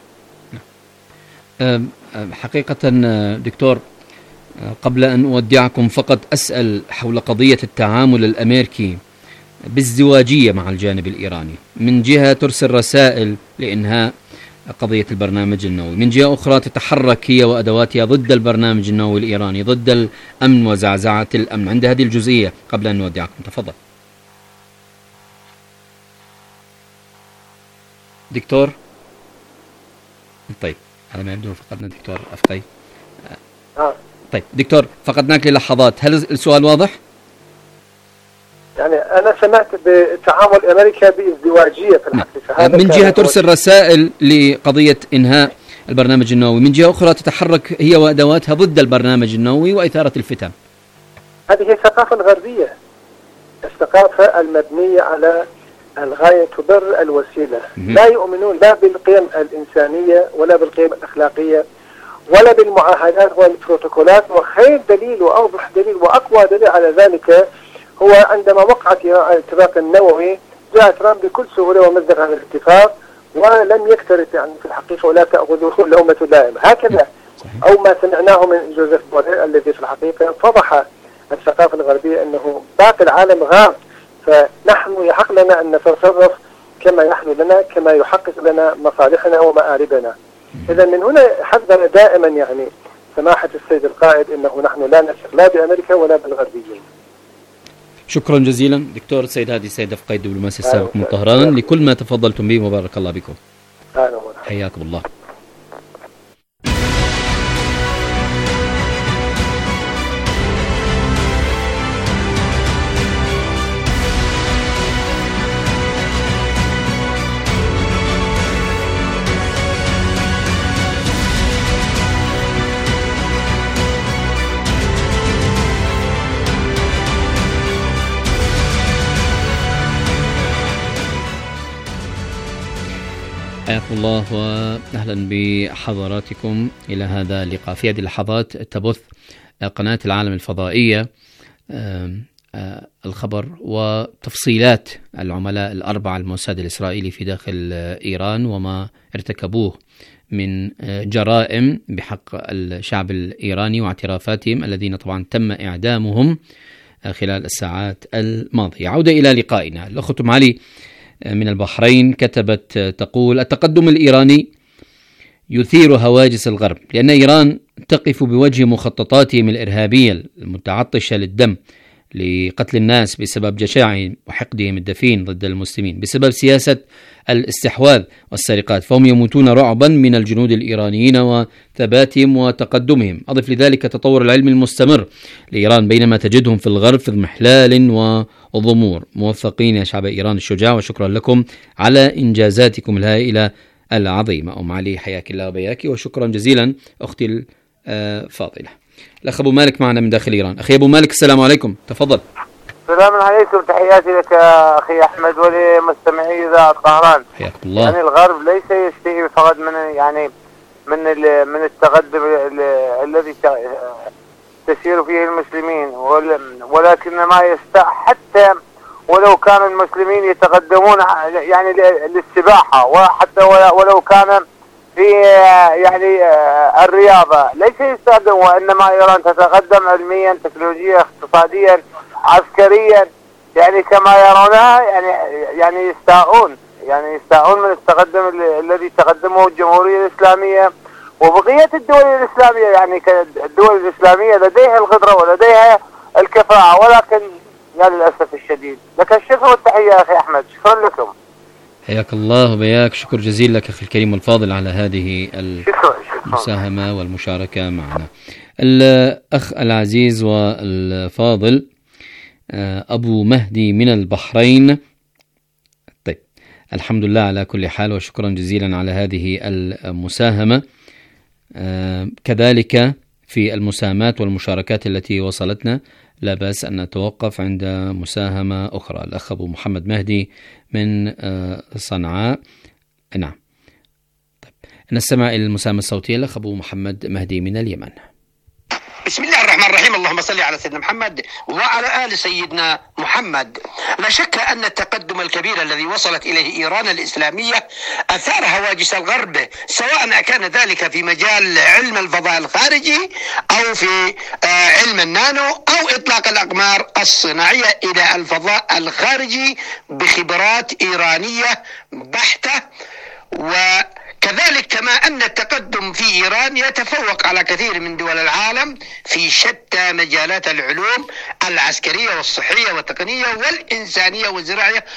حقيقة دكتور، قبل أن أودعكم فقط أسأل حول قضية التعامل الأمريكي بالزواجية مع الجانب الإيراني. من جهة ترسل رسائل لإنهاء قضية البرنامج النووي، من جهة أخرى تتحرك هي وأدواتها ضد البرنامج النووي الإيراني، ضد الأمن وزعزعة الأمن. عند هذه الجزئية قبل أن نودعكم تفضل دكتور. طيب على ما يبدو فقدنا دكتور أفقي. طيب دكتور، فقدناك للحظات، هل السؤال واضح؟ يعني أنا سمعت بتعامل أمريكا بازدواجية في الحقيقة. من جهة ترسل رسائل لقضية إنهاء البرنامج النووي، من جهة أخرى تتحرك هي وأدواتها ضد البرنامج النووي وإثارة الفتن. هذه هي الثقافة الغربية، الثقافة المبنية على الغاية تبرر الوسيلة. لا يؤمنون لا بالقيم الإنسانية ولا بالقيم الأخلاقية ولا بالمعاهدات والبروتوكولات. وخير دليل وأوضح دليل وأقوى دليل على ذلك هو عندما وقعت إيران على الاتفاق النووي، جاء ترامب بكل سهولة ومزق عن الاتفاق ولم يكترث يعني في الحقيقة، ولا تأخذه لأمة دائمة هكذا. أو ما سمعناه من جوزيف بوريل الذي في الحقيقة فضح الثقافة الغربية أنه باقي العالم غاب، فنحن يحق لنا أن نتصرف كما يحلو لنا، كما يحقق لنا مصالحنا ومآربنا. إذا من هنا حذر دائما يعني سماحة السيد القائد أنه نحن لا نثق لا بأمريكا ولا بالغربيين. شكرا جزيلا دكتور سيد هادي سيدف، قائد دبلوماسي السابق من طهران، لكل ما تفضلتم به وبارك الله بكم. حياكم الله. حياكم الله وأهلا بحضراتكم إلى هذا اللقاء. في هذه اللحظات تبث قناة العالم الفضائية الخبر وتفصيلات العملاء الأربعة الموساد الإسرائيلي في داخل إيران وما ارتكبوه من جرائم بحق الشعب الإيراني واعترافاتهم الذين طبعا تم إعدامهم خلال الساعات الماضية. عودة إلى لقائنا. الأخت علي من البحرين كتبت تقول: التقدم الإيراني يثير هواجس الغرب لأن إيران تقف بوجه مخططاتهم الإرهابية المتعطشة للدم لقتل الناس بسبب جشاعهم وحقدهم الدفين ضد المسلمين، بسبب سياسة الاستحواذ والسرقات، فهم يموتون رعبا من الجنود الإيرانيين وثباتهم وتقدمهم. أضف لذلك تطور العلم المستمر لإيران بينما تجدهم في الغرب في اضمحلال وضمور. موفقين يا شعب إيران الشجاع، وشكرا لكم على إنجازاتكم الهائلة العظيمة. أم علي حياك الله وبياك، وشكرا جزيلا أختي الفاضلة. الأخ أبو مالك معنا من داخل إيران. أخي أبو مالك السلام عليكم، تفضل. السلام عليكم، تحياتي لك أخي أحمد ولمستمعي إذاعة طهران. حياك الله. يعني الغرب ليس يشتهي فقط من التقدم الذي تسير فيه المسلمين، ولكن ما حتى ولو كان المسلمين يتقدمون يعني للسباحة، وحتى ولو كان في يعني الرياضة ليس يستخدم، وإنما إيران تتقدم علميا تكنولوجيا اقتصاديا عسكريا يعني كما يرونها. يعني يستاءون من التقدم الذي تقدمه الجمهورية الإسلامية وبقية الدول الإسلامية. يعني الدول الإسلامية لديها القدرة ولديها الكفاءة، ولكن يعني للأسف الشديد. لك الشكر والتحية أخي أحمد، شكرا لكم. حياك الله وبياك، شكر جزيل لك أخي الكريم والفاضل على هذه المساهمة والمشاركة معنا. الأخ العزيز والفاضل أبو مهدي من البحرين. طيب، الحمد لله على كل حال، وشكرا جزيلا على هذه المساهمة. كذلك في المساهمات والمشاركات التي وصلتنا لا بأس أن نتوقف عند مساهمة أخرى. الأخ أبو محمد مهدي من صنعاء. نعم، طيب نستمع إلى المساهمة الصوتية. الأخ أبو محمد مهدي من اليمن. بسم الله الرحمن الرحيم، اللهم صل على سيدنا محمد وعلى آل سيدنا محمد. لا شك أن التقدم الكبير الذي وصلت إليه إيران الإسلامية أثار هواجس الغرب، سواء كان ذلك في مجال علم الفضاء الخارجي أو في علم النانو أو إطلاق الأقمار الصناعية إلى الفضاء الخارجي بخبرات إيرانية بحتة. وكذلك كما أن التقدم في إيران يتفوق على كثير من دول العالم في شتى مجالات العلوم العسكرية والصحية والتقنية والإنسانية والزراعية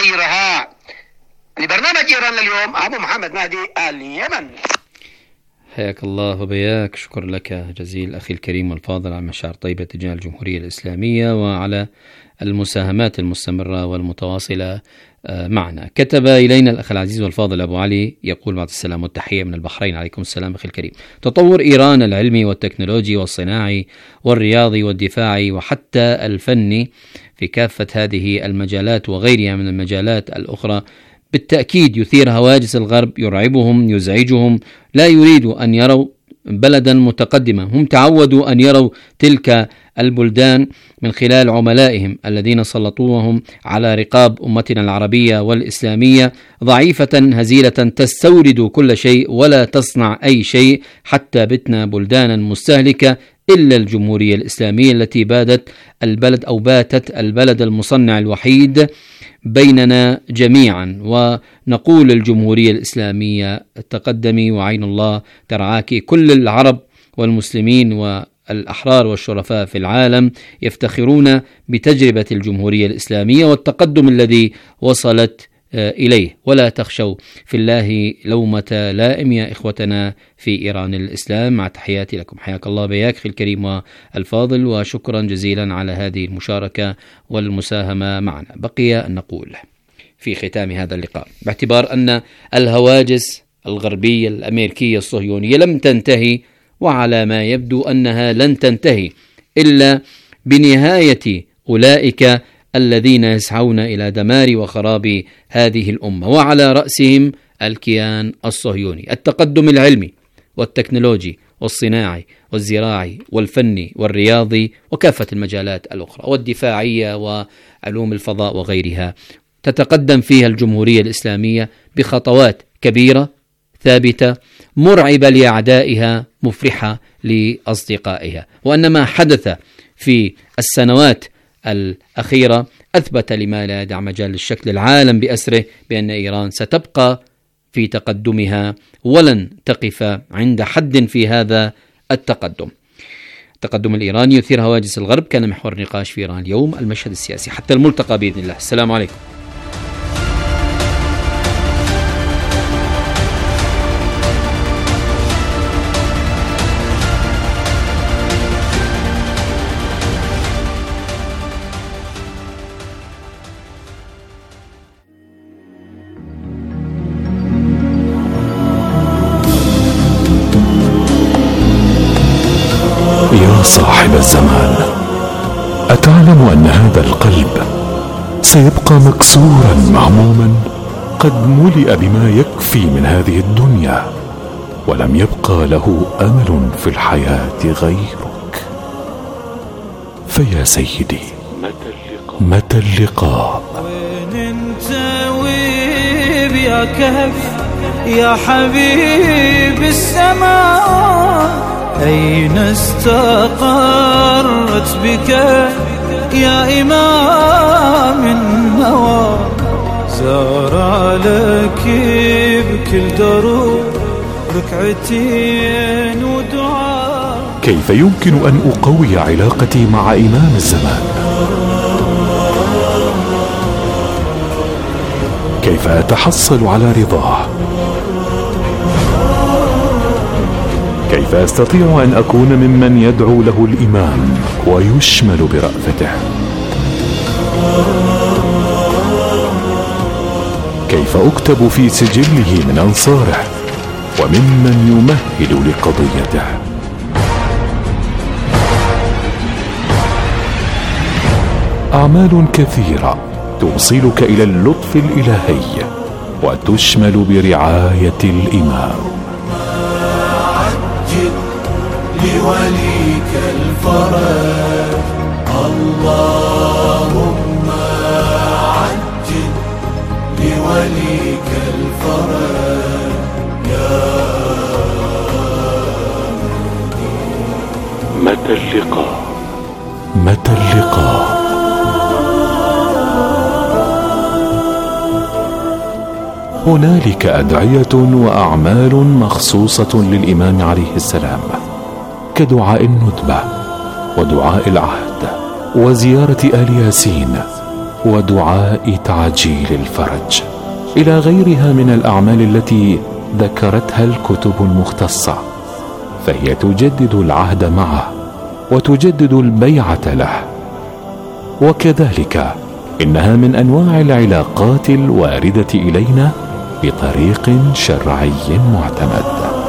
وغيرها. لبرنامج إيران اليوم أبو محمد مهدي اليمن. حياك الله وبياك. شكر لك جزيل أخي الكريم والفاضل على مشاعر طيبة تجاه الجمهورية الإسلامية وعلى المساهمات المستمرة والمتواصلة معنا. كتب إلينا الأخ العزيز والفاضل أبو علي يقول: بعد السلام والتحية من البحرين. عليكم السلام أخي الكريم. تطور إيران العلمي والتكنولوجي والصناعي والرياضي والدفاعي وحتى الفني في كافة هذه المجالات وغيرها من المجالات الأخرى بالتأكيد يثير هواجس الغرب، يرعبهم، يزعجهم، لا يريدوا أن يروا بلدا متقدما. هم تعودوا أن يروا تلك البلدان من خلال عملائهم الذين سلطوهم على رقاب أمتنا العربية والإسلامية ضعيفة هزيلة تستورد كل شيء ولا تصنع أي شيء، حتى بتنا بلدانا مستهلكة إلا الجمهورية الإسلامية التي باتت البلد المصنع الوحيد بيننا جميعا. ونقول الجمهورية الإسلامية تقدمي وعين الله ترعاك. كل العرب والمسلمين والأحرار والشرفاء في العالم يفتخرون بتجربة الجمهورية الإسلامية والتقدم الذي وصلت إليه، ولا تخشوا في الله لومة لائم يا إخوتنا في إيران الإسلام. مع تحياتي لكم. حياك الله بياك أخي الكريم والفاضل، وشكرا جزيلا على هذه المشاركة والمساهمة معنا. بقي أن نقول في ختام هذا اللقاء، باعتبار أن الهواجس الغربية الأمريكية الصهيونية لم تنتهي، وعلى ما يبدو أنها لن تنتهي إلا بنهاية أولئك الذين يسعون إلى دمار وخراب هذه الأمة، وعلى رأسهم الكيان الصهيوني. التقدم العلمي والتكنولوجي والصناعي والزراعي والفني والرياضي وكافة المجالات الأخرى والدفاعية وعلوم الفضاء وغيرها تتقدم فيها الجمهورية الإسلامية بخطوات كبيرة ثابتة مرعبة لأعدائها، مفرحة لأصدقائها. وأن ما حدث في السنوات الأخيرة أثبت لما لا يدع مجال للشك العالم بأسره بأن إيران ستبقى في تقدمها ولن تقف عند حد في هذا التقدم. التقدم الإيراني يثير هواجس الغرب كان محور النقاش في إيران اليوم. المشهد السياسي حتى الملتقى بإذن الله. السلام عليكم. صاحب الزمان، أتعلم أن هذا القلب سيبقى مكسورا مهموما قد ملئ بما يكفي من هذه الدنيا، ولم يبقى له أمل في الحياة غيرك. فيا سيدي، متى اللقاء؟ وين انت ويب يا كهف يا حبيب السماء؟ أين استقرت بك يا إمام النوى؟ زار لك بكل دروب ركعتين ودعاء. كيف يمكن أن أقوي علاقتي مع إمام الزمان؟ كيف أتحصل على رضاه؟ كيف أستطيع أن أكون ممن يدعو له الإمام ويشمل برأفته؟ كيف أكتب في سجله من أنصاره وممن يمهد لقضيته؟ أعمال كثيرة توصلك إلى اللطف الإلهي وتشمل برعاية الإمام. لوليك الفرج اللهم عجل لوليك الفرج يا متى اللقاء؟ متى اللقاء؟ هنالك أدعية وأعمال مخصوصة للإمام عليه السلام، كدعاء الندبة ودعاء العهد وزيارة آل ياسين ودعاء تعجيل الفرج، إلى غيرها من الأعمال التي ذكرتها الكتب المختصة فهي تجدد العهد معه وتجدد البيعة له. وكذلك إنها من أنواع العلاقات الواردة إلينا بطريق شرعي معتمد.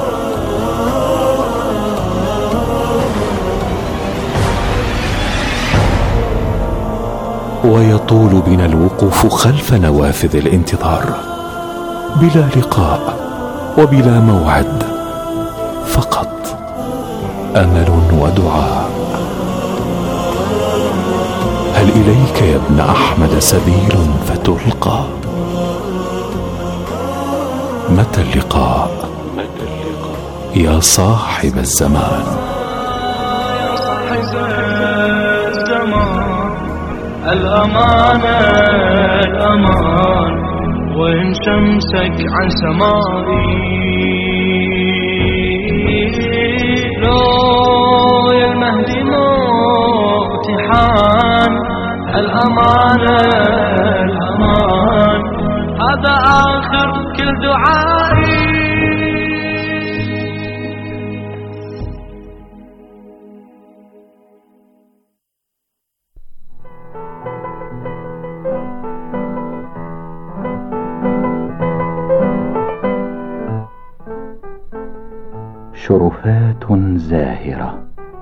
ويطول بنا الوقوف خلف نوافذ الانتظار بلا لقاء وبلا موعد، فقط أمل ودعاء. هل إليك يا ابن أحمد سبيل فتلقى؟ متى اللقاء يا صاحب الزمان؟ الأمانة الأمان، وإن شمسك عن سمائي لو يا المهدي امتحان. الأمانة الأمان، هذا آخر كل دعائي. شرفات زاهرة.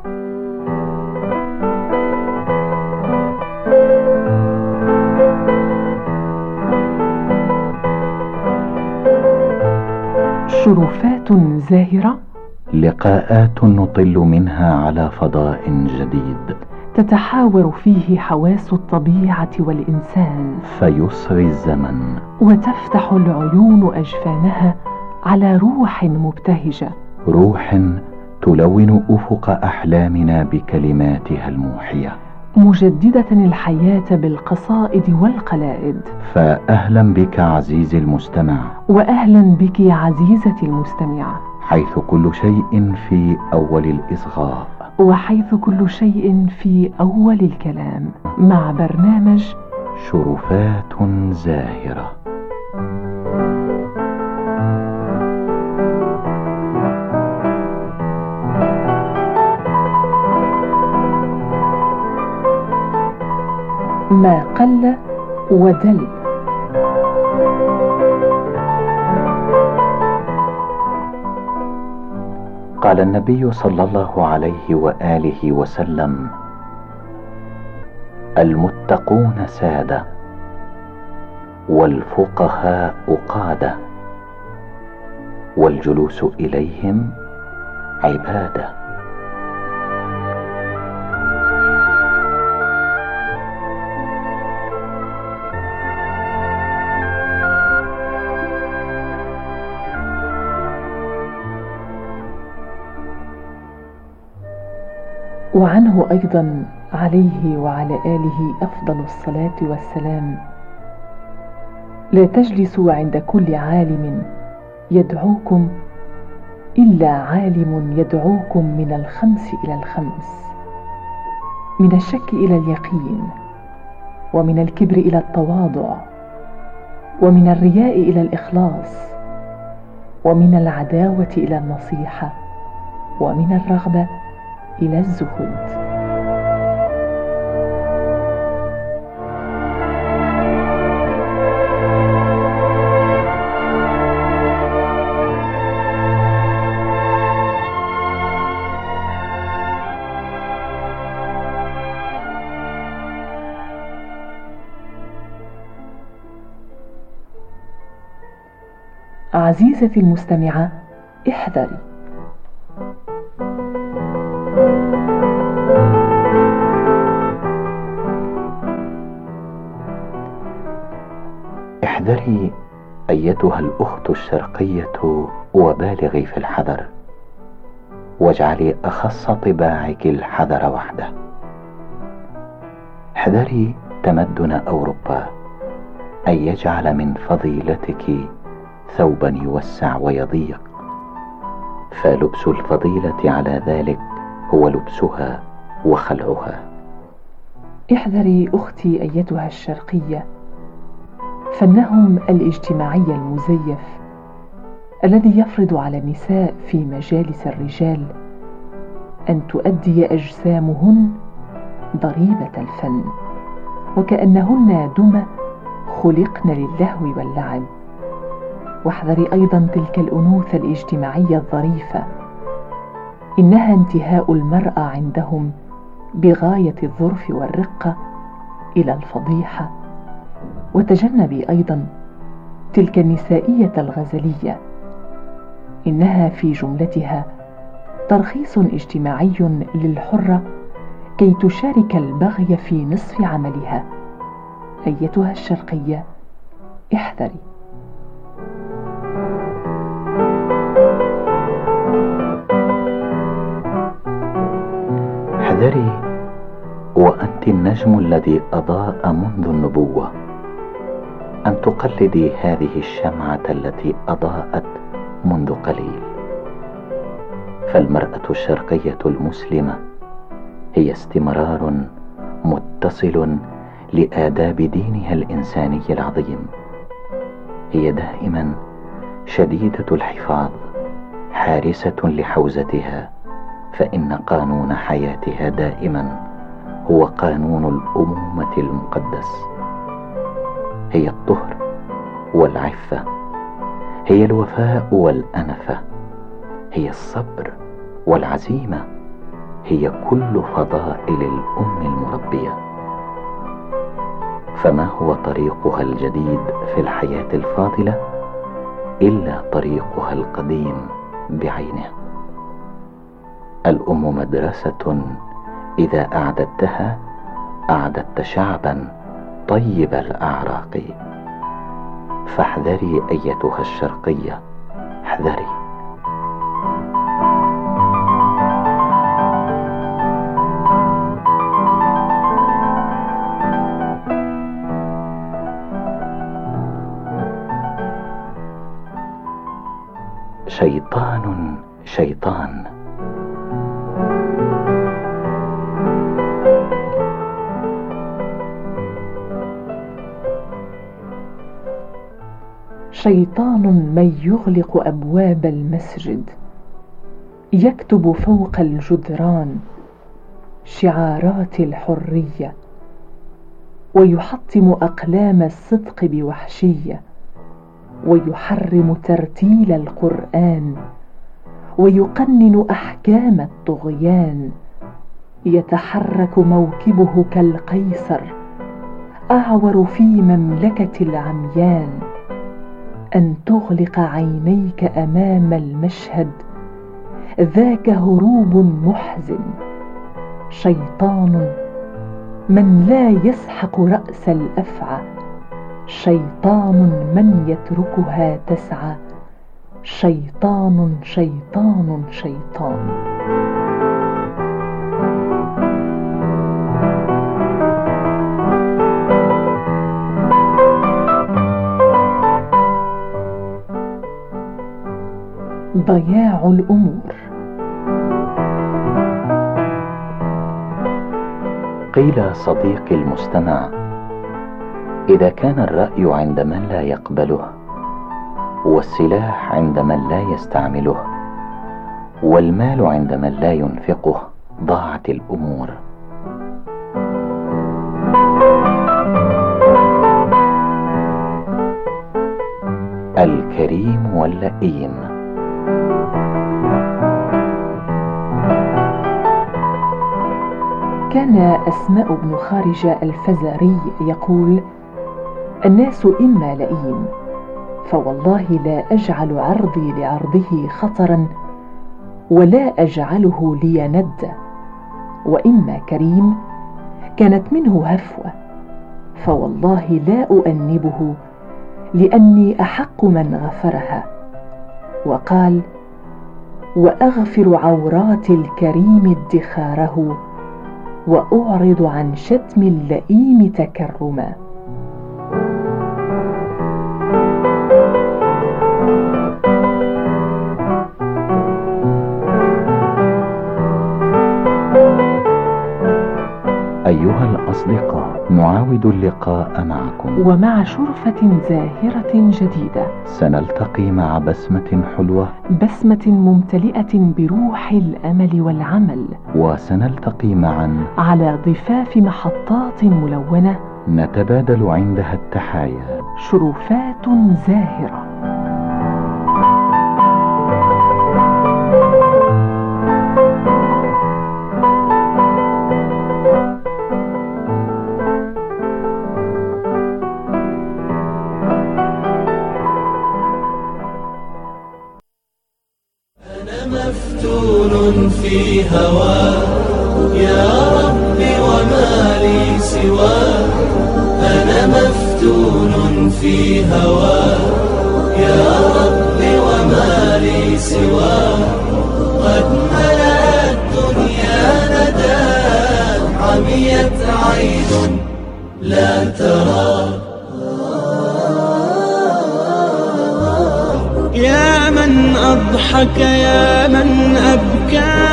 شرفات زاهرة، لقاءات نطل منها على فضاء جديد، تتحاور فيه حواس الطبيعة والإنسان، فيسري الزمن وتفتح العيون أجفانها على روح مبتهجة، روح تلون أفق أحلامنا بكلماتها الموحية، مجددة الحياة بالقصائد والقلائد. فأهلا بك عزيزي المستمع، وأهلا بك عزيزتي المستمعة، حيث كل شيء في أول الإصغاء، وحيث كل شيء في أول الكلام، مع برنامج شرفات زاهرة. ما قل ودل. قال النبي صلى الله عليه وآله وسلم: المتقون سادة، والفقهاء قادة، والجلوس إليهم عبادة. وعنه أيضا عليه وعلى آله أفضل الصلاة والسلام: لا تجلسوا عند كل عالم يدعوكم إلا عالم يدعوكم من الخمس إلى الخمس، من الشك إلى اليقين، ومن الكبر إلى التواضع، ومن الرياء إلى الإخلاص، ومن العداوة إلى النصيحة، ومن الرغبة إلى الزهد. عزيزتي المستمعة، احذري. احذري أيتها الأخت الشرقية، وبالغي في الحذر، واجعلي أخص طباعك الحذر وحده. احذري تمدن أوروبا، أن يجعل من فضيلتك ثوبا يوسع ويضيق، فلبس الفضيلة على ذلك هو لبسها وخلعها. احذري أختي أيتها الشرقية فنهم الاجتماعي المزيف الذي يفرض على النساء في مجالس الرجال أن تؤدي أجسامهن ضريبة الفن، وكأنهن دمى خلقن للهو واللعب. واحذري أيضا تلك الأنوثة الاجتماعية الظريفة، إنها انتهاء المرأة عندهم بغاية الظرف والرقة إلى الفضيحة. وتجنبي أيضا تلك النسائية الغزلية، إنها في جملتها ترخيص اجتماعي للحرة كي تشارك البغي في نصف عملها. أيتها الشرقية، احذري. احذري وأنت النجم الذي أضاء منذ النبوة، أن تقلدي هذه الشمعة التي أضاءت منذ قليل. فالمرأة الشرقية المسلمة هي استمرار متصل لآداب دينها الإنساني العظيم. هي دائما شديدة الحفاظ، حارسة لحوزتها، فإن قانون حياتها دائما هو قانون الأمومة المقدس. هي الطهر والعفة، هي الوفاء والأنفة، هي الصبر والعزيمة، هي كل فضائل الأم المربية. فما هو طريقها الجديد في الحياة الفاضلة إلا طريقها القديم بعينه. الأم مدرسة إذا أعددتها أعددت شعبا طيب الأعراق. فاحذري أيتها الشرقية، احذري. شيطان شيطان. شيطان من يغلق أبواب المسجد، يكتب فوق الجدران شعارات الحرية، ويحطم أقلام الصدق بوحشية، ويحرم ترتيل القرآن، ويقنن أحكام الطغيان. يتحرك موكبه كالقيصر، أعور في مملكة العميان. أن تغلق عينيك أمام المشهد، ذاك هروب محزن. شيطان من لا يسحق رأس الأفعى، شيطان من يتركها تسعى. شيطان شيطان شيطان. ضياع الأمور. قيل صديقي المستمع، إذا كان الرأي عند من لا يقبله، والسلاح عند من لا يستعمله، والمال عند من لا ينفقه، ضاعت الأمور. الكريم واللئيم. كان أسماء بن خارجة الفزاري يقول: الناس إما لئيم، فوالله لا أجعل عرضي لعرضه خطرا، ولا أجعله لي ند. وإما كريم، كانت منه هفوة، فوالله لا أؤنبه، لأني أحق من غفرها. وقال: وأغفر عورات الكريم ادخاره، وأعرض عن شتم اللئيم تكرما. أيها الأصدقاء، الأصدقاء نعاود اللقاء معكم، ومع شرفة زاهرة جديدة سنلتقي مع بسمة حلوة، بسمة ممتلئة بروح الأمل والعمل، وسنلتقي معا على ضفاف محطات ملونة نتبادل عندها التحايا، شرفات زاهرة. مفتون في هواك يا ربي وما لي سواك، أنا مفتون في هواك يا ربي وما لي سواك، قد ملأت الدنيا نداك، عميت عين لا ترى. يا من أضحك يا من أبكى،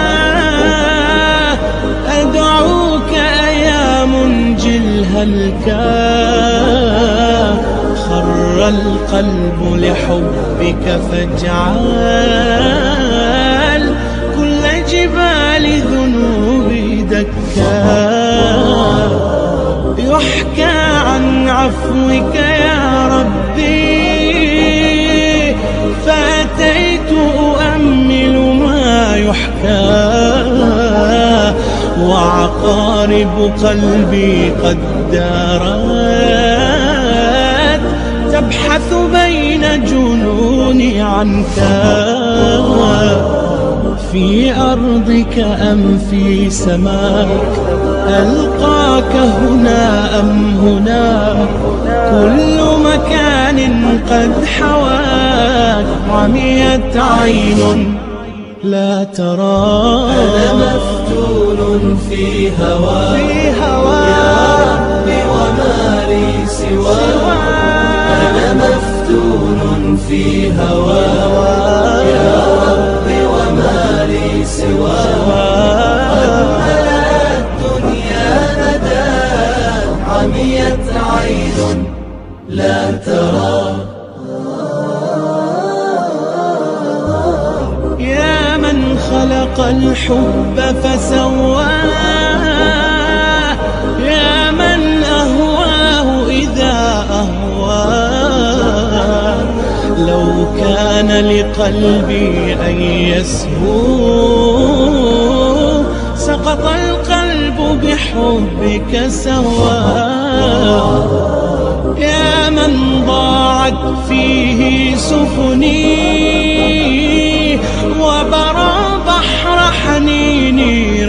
أدعوك يا منجي الهلكى، خر القلب لحبك فاجعل كل جبال ذنوبي دكا، يحكى عن عفوك يا ربي، فأتيت أؤمل ما يحكى، وعقارب قلبي قد دارت تبحث بين جنوني عنك، في أرضك أم في سماك، ألقاك هنا أم هناك، كل مكان قد حواك، عميت عين لا ترى. أنا مفتون في هواك يا ربي وما لي سواك، أنا مفتون في هواك يا ربي وما لي سواك، قد ملأت الدنيا نداك، عميت عين لا ترى. يا من خلق الحب فسواه، يا من أهواه إذا أهواه، لو كان لقلبي أن يسهو سقط القلب بحبك سواه، يا من ضاعت فيه سفني وبرى بحر حنيني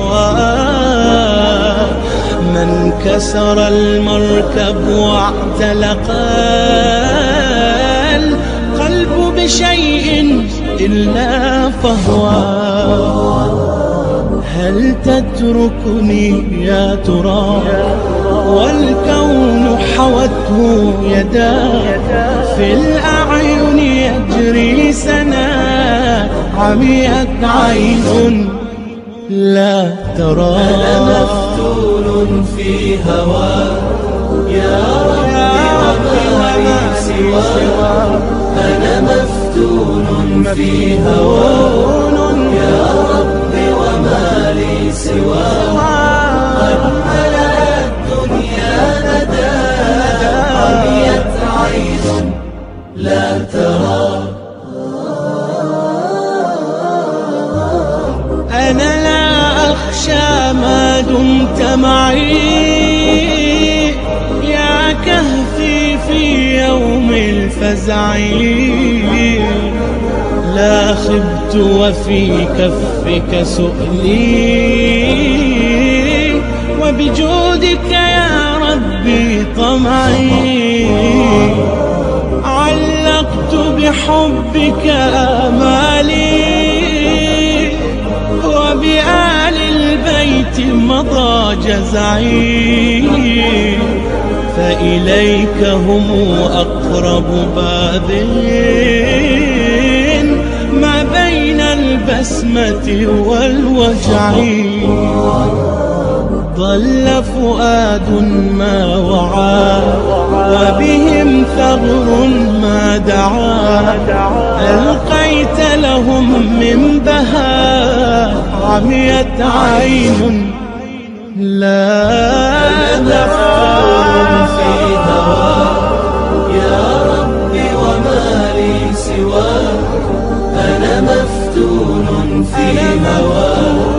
رهواه، من كسر المركب واعتلق القلب بشيء إلا فهواه، هل تتركني يا ترى والكون حوته يداك، في الأعين يجري سناك، عميت عين لا ترى. أنا مفتون في هواك يا ربي وما لي سواك، أنا مفتون في هواك يا ربي وما لي سواك، قد ملأت الدنيا نداك، عميت عين لا ترى. أنا لا أخشى ما دمت معي، يا كهفي في يوم الفزع، لا خبت وفي كفك سؤلي، وبجودك يا ربي طمعي، علقت بحبك آمالي، وبآل البيت مضى جزعي، فإليك هم أقرب باب ما بين البسمة والوجع، ضل فؤاد ما وعى وبهم ثغر ما دعا ألقيت لهم من بهاء عميت عين لا مفتون في هواك يا ربي وما لي سواك أنا مفتون في هواك